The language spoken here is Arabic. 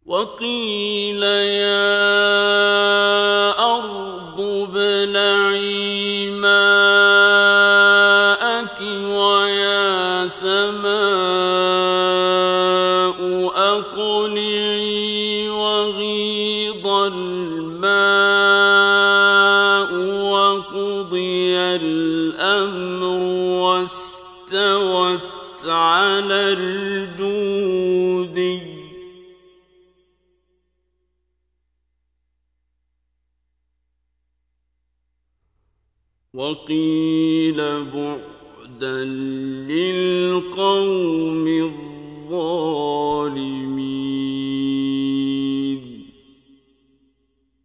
وقيل يا أرض ابلعي ماءك ويا سماء أقلعي وغيض الماء وقضي الأمر واستوت على الجودي وقيل بعدا للقوم الظالمين.